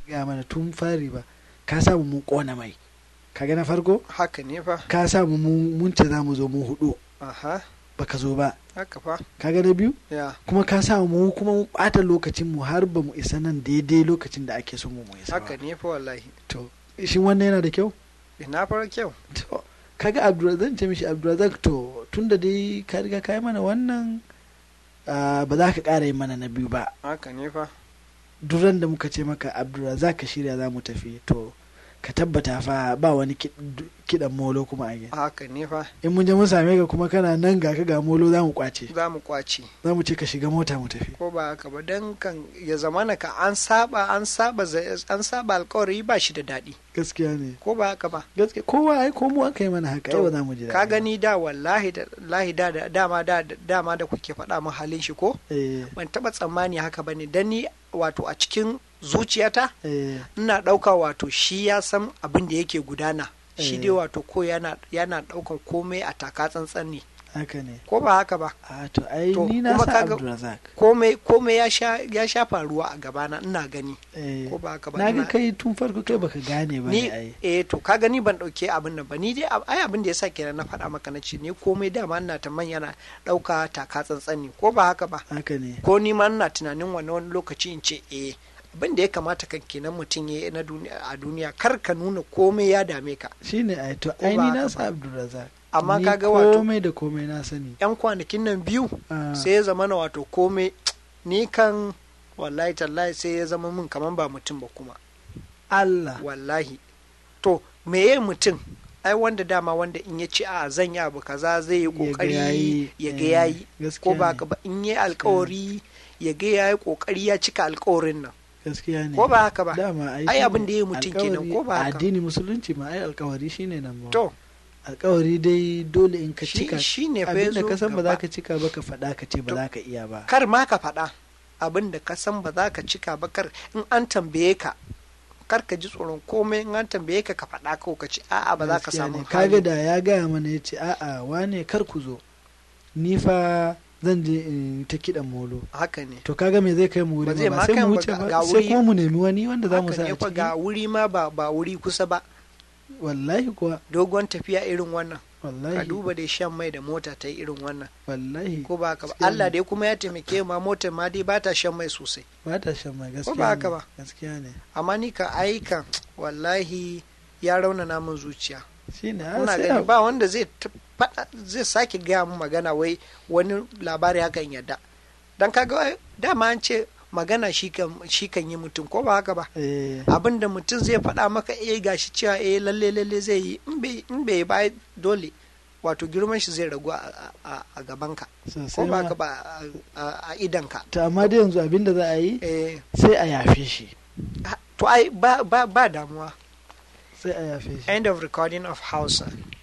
ga mana tun fari ba ka samu mun kona mai kaga na farko haka ne fa ka samu mun ce za mu zo mu hudu aha baka zo ba haka fa kaga na biyu ya kuma ka samu mu kuma mu bata lokacin mu har ba mu isa nan daidai lokacin da ake so mu isa ba haka ne fa wallahi to shin wannan yana da kyau ina fara kyau to kaga Abdulrazak ce mishi Abdulrazak to tunda dai ka riga kai mana wannan ba za ka ƙara yi mana na biyu ba haka ne fa duran da muka ce maka Abdulrazak ka shirya za mu tafi to ka tabbata fa ba wani kidan molo kuma a gida haka ne fa in mun je mun same ka kuma kana nan ga ka ga molo za mu kwace za mu kwace za mu ce ka shiga mota mu tafi ko ba haka ba dan kan ya zamana ka an saba alkawari ba shi da daɗi gaskiya ne ko ba haka ba gaskiya kowa ai ko mu aka yi mana haka ai ba za mu ji daɗi ka gani da wallahi dama da kuke faɗa min halin shi ko ban taɓa tsammani haka bane dan ni wato a cikin zuciyata ina ɗauka wato shi ya san abin da yake gudana shi dai wato ko yana ɗaukan komai a taka tsantsan ne haka ne ko ba haka ba a to ai ni na sa Abdulrazak komai ya sha faruwa a gabana ina gani ko ba haka ba na ga kai tun farko kai baka gane ba ne ai to ka gani ban dauke abin nan ba ni dai ai abin da yasa kenan na faɗa maka na ce ne komai dama ina ta man yana ɗauka taka tsantsan ne ko ba haka ba haka ne ko ni ma ina tunanin wani lokaci in ce abin da ya kamata kan kenan mutum ya na a duniya kar ka nuna komai ya dame ka shine ai to ai ni na sa Abdulrazak amma kaga wato komai da komai na sani yan kwanakin nan biyu sai ya zama na wato komai ni kan wallahi tallahi sai ya zama min kaman ba mutum ba kuma Allah wallahi to meye mutum ai wanda dama wanda in ya ci a zan yi abu kaza zai yi kokari ya ga yayi ko ba ka ba in yi alkawari ya ga yayi kokari ya cika alkawarin nan gaskiya ne ko ba haka ba dama ai abin da yayi mutum kenan ko ba haka addini musulunci ma ai alkawari shine nan ba to alkawari dai dole in ka cika shine fa abinda ka san ba za ka cika ba ka faɗa ka ce ba za ka iya ba kar ma ka faɗa abinda ka san ba za ka cika ba kar in an tambaye ka kar ka ji tsoron komai in an tambaye ka ka faɗa ko ka ce a'a ba za ka samu kaga da ya gaya mana ya ce a'a wane kar ku zo ni fa zan je in ta kiɗan molo haka ne to kaga me zai kai mu wuri ba sai mu wuce ba sai kuma mu nemi wani wanda za mu sa a ciki ga wuri ma ba wuri kusa ba wallahi kuwa dogon tafiya irin wannan wallahi ka duba dai shan mai da mota ta yi irin wannan wallahi ko ba haka ba Allah dai kuma ya taimake ma motar ma dai ba ta shan mai sosai ba ta shan mai gaskiya ko ba haka ba gaskiya ne amma ni ka aika wallahi ya raunana min zuciya shine kuna gani ba wanda zai sake gaya min magana wai wani labari haka in yadda dan kaga dama an ce magana shi kan yi mutum ko ba haka ba abinda mutum zai faɗa maka gashi cewa lalle zai yi in bai ba dole wato girman shi zai ragu a gabanka ko ba haka ba a idanka to amma dai yanzu abinda za a yi sai a yafe shi to ai ba damuwa sai a yafe shi end of recording of Hausa.